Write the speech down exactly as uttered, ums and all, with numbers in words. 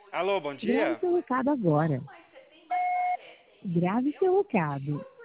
Alô, bom Grave dia. seu recado agora. Grave seu recado.